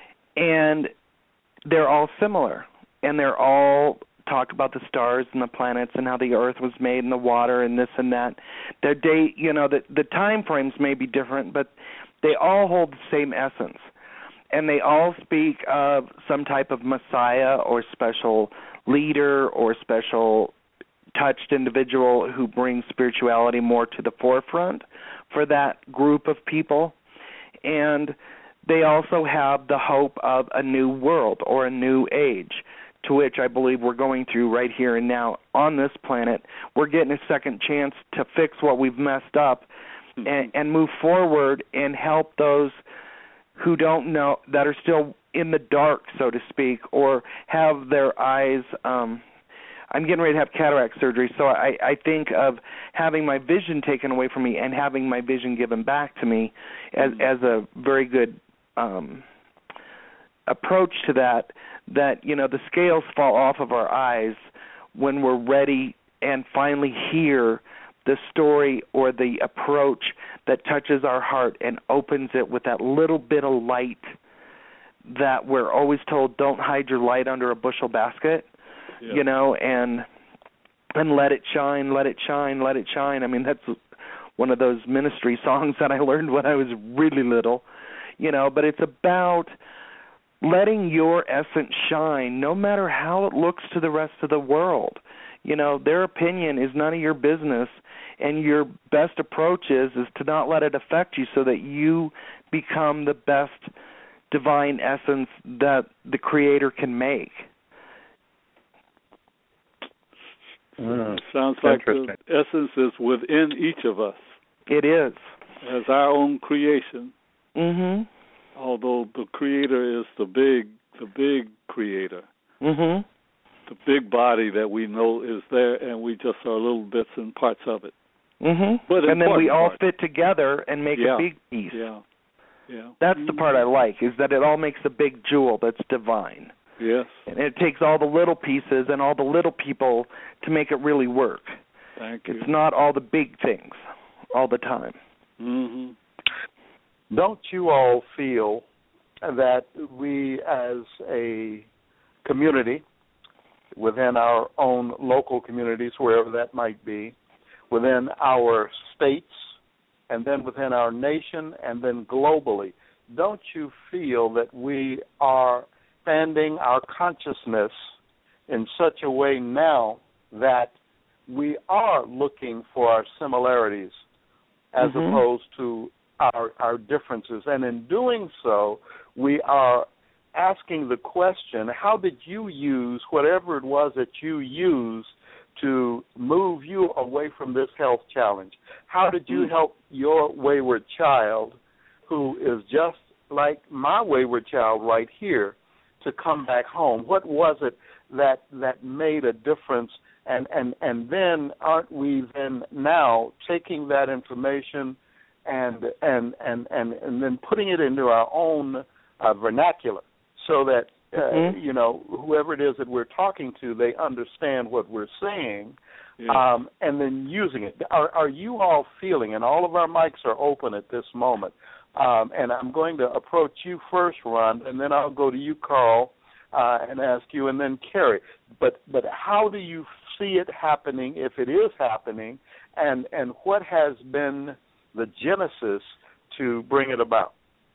And they're all similar, and they're all talk about the stars and the planets and how the earth was made and the water and this and that. Their date, you know, the, the time frames may be different, but they all hold the same essence. And they all speak of some type of Messiah or special leader or special touched individual who brings spirituality more to the forefront for that group of people. And they also have the hope of a new world or a new age, to which I believe we're going through right here and now on this planet. We're getting a second chance to fix what we've messed up mm-hmm. and, and move forward and help those who don't know, that are still in the dark, so to speak, or have their eyes, um, I'm getting ready to have cataract surgery, so I, I think of having my vision taken away from me and having my vision given back to me as, mm-hmm. as a very good um, approach to that, that, you know, the scales fall off of our eyes when we're ready and finally hear the story or the approach that touches our heart and opens it with that little bit of light that we're always told, don't hide your light under a bushel basket, yeah. you know, and and let it shine, let it shine, let it shine. I mean, that's one of those ministry songs that I learned when I was really little, you know, but it's about letting your essence shine no matter how it looks to the rest of the world. You know, their opinion is none of your business, and your best approach is, is to not let it affect you so that you become the best divine essence that the Creator can make. Mm, Sounds like the essence is within each of us. It is. As our own creation. Mm-hmm. Although the Creator is the big, the big Creator. Mm-hmm. The big body that we know is there, and we just are little bits and parts of it. Mm-hmm. But and then we all part. fit together and make yeah. a big piece. Yeah, yeah. That's mm-hmm. the part I like, is that it all makes a big jewel that's divine. Yes. And it takes all the little pieces and all the little people to make it really work. Thank you. It's not all the big things all the time. Mm-hmm. Don't you all feel that we as a community, within our own local communities, wherever that might be, within our states, and then within our nation, and then globally, don't you feel that we are expanding our consciousness in such a way now that we are looking for our similarities as mm-hmm. opposed to our, our differences? And in doing so, we are asking the question, how did you use whatever it was that you used to move you away from this health challenge? How did you help your wayward child, who is just like my wayward child right here, to come back home? What was it that that made a difference? And, and, and then aren't we then now taking that information and and, and, and, and then putting it into our own uh, vernacular, so that, uh, mm-hmm. you know, whoever it is that we're talking to, they understand what we're saying, yeah. um, and then using it. Are, are you all feeling, and all of our mics are open at this moment, um, and I'm going to approach you first, Ron, and then I'll go to you, Carl, uh, and ask you, and then Carrie. But but how do you see it happening, if it is happening, and, and what has been the genesis to bring it about?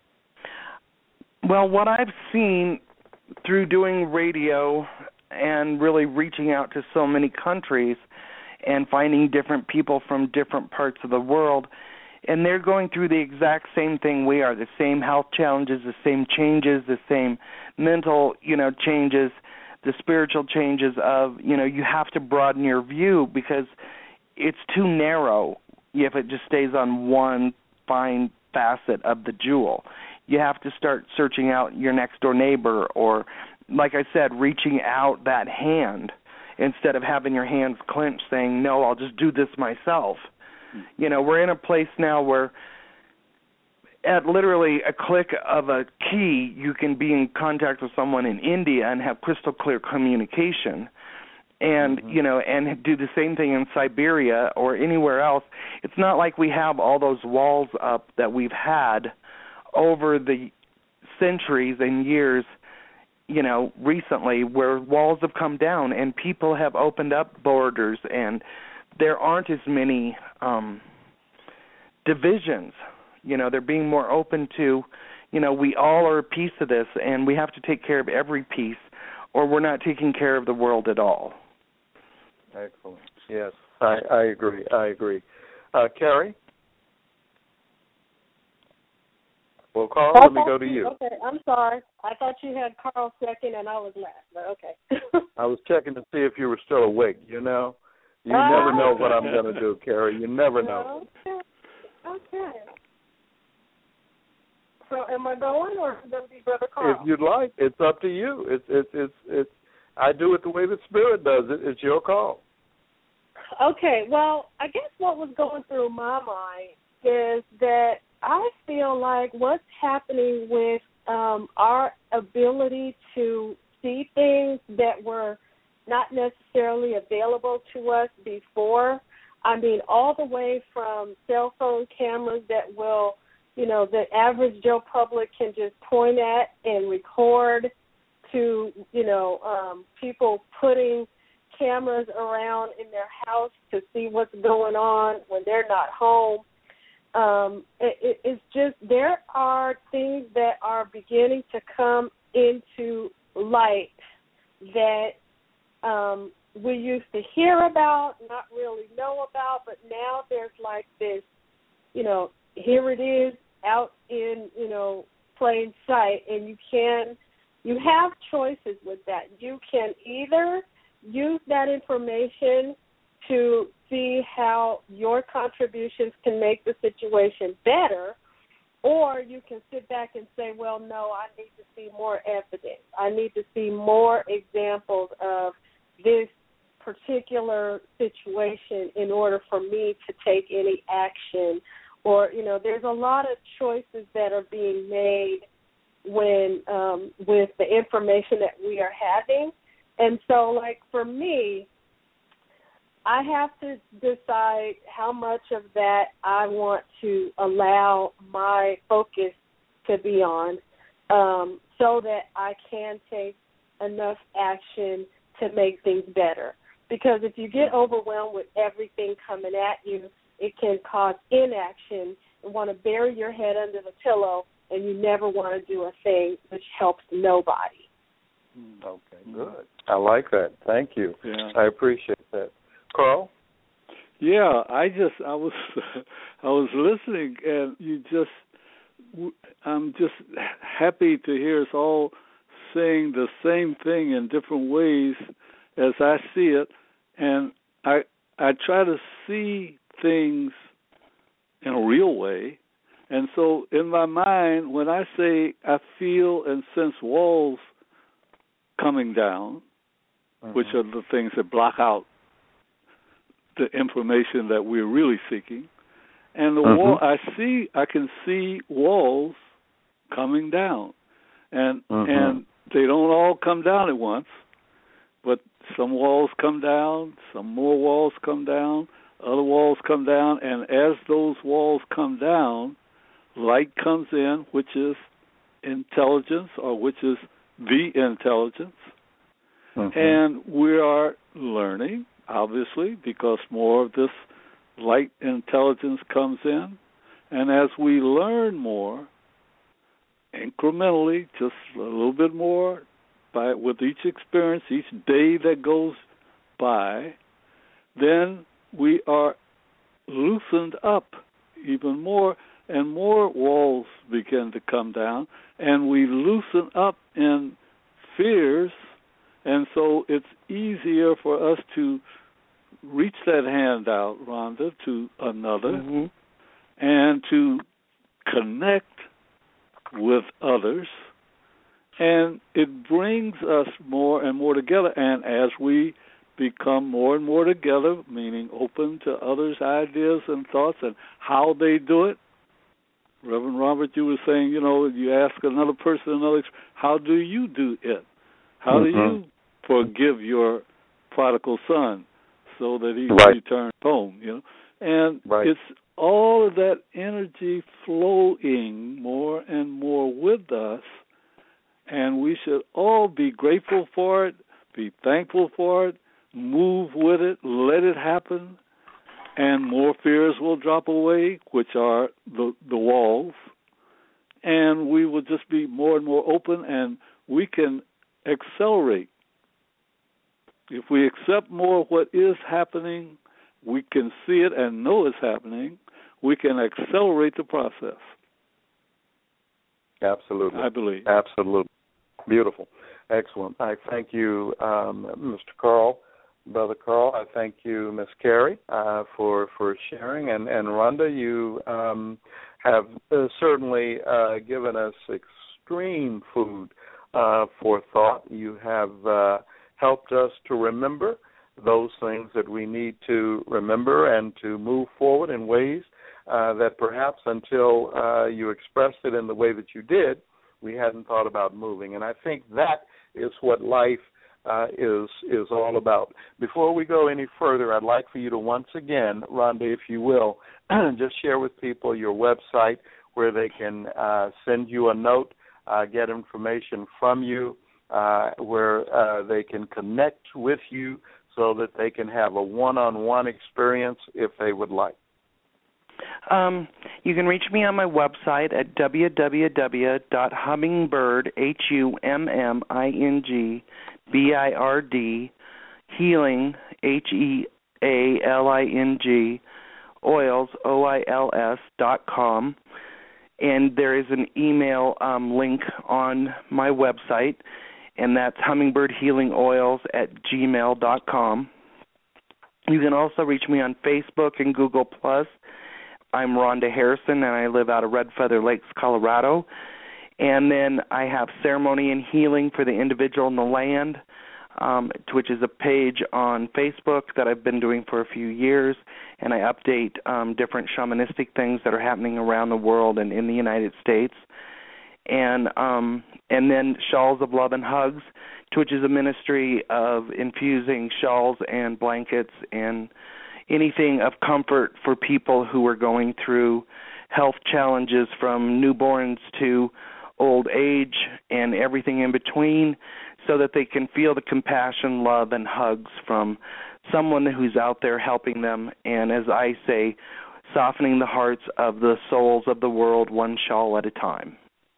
Well, what I've seen through doing radio and really reaching out to so many countries and finding different people from different parts of the world. And they're going through the exact same thing we are, the same health challenges, the same changes, the same mental, you know, changes, the spiritual changes of, you know, you have to broaden your view because it's too narrow if it just stays on one fine facet of the jewel. You have to start searching out your next-door neighbor or, like I said, reaching out that hand instead of having your hands clenched saying, no, I'll just do this myself. You know, we're in a place now where at literally a click of a key, you can be in contact with someone in India and have crystal clear communication and, mm-hmm. you know, and do the same thing in Siberia or anywhere else. It's not like we have all those walls up that we've had over the centuries and years, you know, recently where walls have come down and people have opened up borders and there aren't as many um, divisions. You know, they're being more open to, you know, we all are a piece of this, and we have to take care of every piece, or we're not taking care of the world at all. Excellent. Yes, I, I agree. I agree. Uh, Carrie? Well, Carl, let me go to you. Okay, I'm sorry. I thought you had Carl second, and I was last, but okay. I was checking to see if you were still awake, you know? You never know what I'm going to do, Carrie. You never know. Okay. Okay. So, am I going, or is it going to be Brother Carl? If you'd like, it's up to you. It's it's it's it's. I do it the way the Spirit does it. It's your call. Okay. Well, I guess what was going through my mind is that I feel like what's happening with um, our ability to see things that were not necessarily available to us before. I mean, all the way from cell phone cameras that will, you know, the average Joe public can just point at and record to, you know, um, people putting cameras around in their house to see what's going on when they're not home. Um, it, it, it's just there are things that are beginning to come into light that Um, we used to hear about, not really know about, but now there's like this, you know, here it is out in, you know, plain sight, and you can, you have choices with that. You can either use that information to see how your contributions can make the situation better, or you can sit back and say, well, no, I need to see more evidence. I need to see more examples of this particular situation in order for me to take any action. Or, you know, there's a lot of choices that are being made when um, with the information that we are having. And so, like, for me, I have to decide how much of that I want to allow my focus to be on um, so that I can take enough action to make things better. Because if you get overwhelmed with everything coming at you, it can cause inaction and want to bury your head under the pillow, and you never want to do a thing which helps nobody. Okay, good. I like that. Thank you. Yeah. I appreciate that. Carl? Yeah, I just I was I was listening, and you just I'm just happy to hear us all saying the same thing in different ways as I see it, and I I try to see things in a real way. And so in my mind, when I say I feel and sense walls coming down, mm-hmm. which are the things that block out the information that we're really seeking, and the mm-hmm. wall, I see, I can see walls coming down, and mm-hmm. and they don't all come down at once, but some walls come down, some more walls come down, other walls come down, and as those walls come down, light comes in, which is intelligence, or which is the intelligence, mm-hmm. and we are learning, obviously, because more of this light intelligence comes in, and as we learn more, incrementally, just a little bit more, by with each experience, each day that goes by, then we are loosened up even more, and more walls begin to come down, and we loosen up in fears, and so it's easier for us to reach that hand out, Rhonda, to another, mm-hmm. and to connect with others, and it brings us more and more together. And as we become more and more together, meaning open to others' ideas and thoughts and how they do it, Reverend Robert, you were saying, you know, you ask another person, another, how do you do it? How mm-hmm. do you forgive your prodigal son so that he right. returns home, you know? And right. it's all of that energy flowing more and more with us, and we should all be grateful for it, be thankful for it, move with it, let it happen, and more fears will drop away, which are the, the walls, and we will just be more and more open, and we can accelerate. If we accept more of what is happening, we can see it and know it's happening, we can accelerate the process. Absolutely. I believe. Absolutely. Beautiful. Excellent. I thank you, um, Mister Carl, Brother Carl. I thank you, Miss Carrie, uh, for, for sharing. And, and Rhonda, you um, have uh, certainly uh, given us extreme food uh, for thought. You have uh, helped us to remember those things that we need to remember and to move forward in ways uh, that perhaps until uh, you expressed it in the way that you did, we hadn't thought about moving. And I think that is what life uh, is is all about. Before we go any further, I'd like for you to once again, Rhonda, if you will, just share with people your website where they can uh, send you a note, uh, get information from you, uh, where uh, they can connect with you so that they can have a one-on-one experience if they would like. Um, you can reach me on my website at w w w dot hummingbird, H U M M I N G B I R D, healing, H E A L I N G, oils, O I L S, dot com. And there is an email um, link on my website, and that's hummingbirdhealingoils at gmail dot com. You can also reach me on Facebook and Google Plus. I'm Rhonda Harrison, and I live out of Red Feather Lakes, Colorado. And then I have Ceremony and Healing for the Individual and the Land, um, which is a page on Facebook that I've been doing for a few years, and I update um, different shamanistic things that are happening around the world and in the United States. And um, and then Shawls of Love and Hugs, which is a ministry of infusing shawls and blankets and anything of comfort for people who are going through health challenges from newborns to old age and everything in between, so that they can feel the compassion, love, and hugs from someone who's out there helping them, and as I say, softening the hearts of the souls of the world one shawl at a time.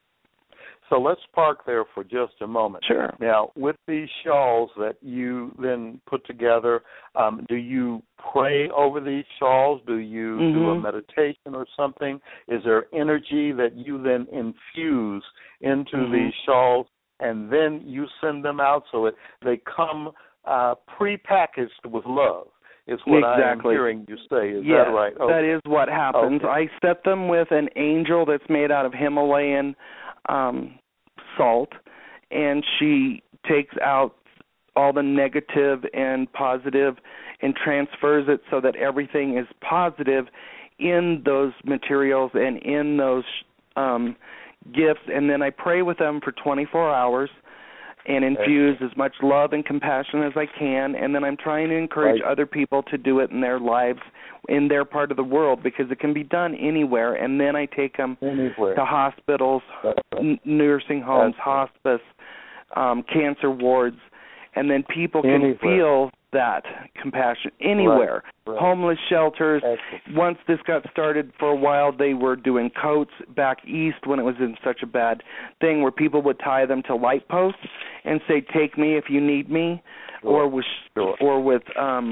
So let's park there for just a moment. Sure. Now, with these shawls that you then put together, um, do you pray over these shawls? Do you mm-hmm. do a meditation or something? Is there energy that you then infuse into mm-hmm. these shawls, and then you send them out so it, they come uh, pre-packaged with love? Is what exactly. I'm hearing you say. Is yes, that right? Okay. That is what happens. Okay. I set them with an angel that's made out of Himalayan um, salt, and she takes out all the negative and positive and transfers it so that everything is positive in those materials and in those um, gifts. And then I pray with them for twenty-four hours and infuse as much love and compassion as I can, and then I'm trying to encourage right. other people to do it in their lives, in their part of the world, because it can be done anywhere, and then I take them anywhere. to hospitals, right. n- nursing homes, That's hospice, um, cancer wards, and then people can anywhere. feel that compassion anywhere. Right. Right. Homeless shelters. Excellent. Once this got started, for a while they were doing coats back east when it was in such a bad thing, where people would tie them to light posts and say, "Take me if you need me," sure. or with sure. or with um,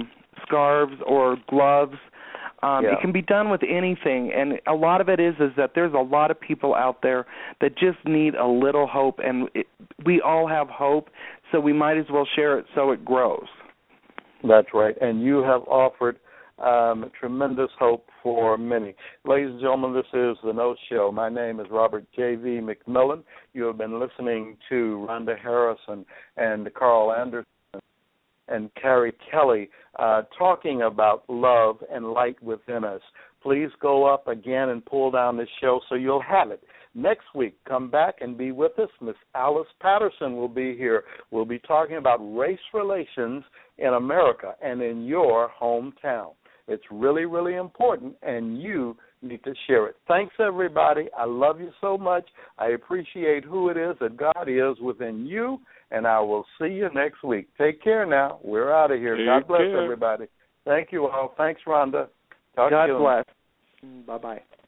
scarves or gloves. Um, yeah. It can be done with anything, and a lot of it is is that there's a lot of people out there that just need a little hope, and it, we all have hope, so we might as well share it so it grows. That's right, and you have offered um, tremendous hope for many. Ladies and gentlemen, this is The Note Show. My name is Robert J V. McMillan. You have been listening to Rhonda Harrison and Carl Anderson and Carrie Kelly uh, talking about love and light within us. Please go up again and pull down this show so you'll have it. Next week, come back and be with us. Miss Alice Patterson will be here. We'll be talking about race relations in America and in your hometown. It's really, really important, and you need to share it. Thanks, everybody. I love you so much. I appreciate who it is that God is within you, and I will see you next week. Take care now. We're out of here. Take God bless care. everybody. Thank you all. Thanks, Rhonda. Talk God to you. bless. Bye-bye.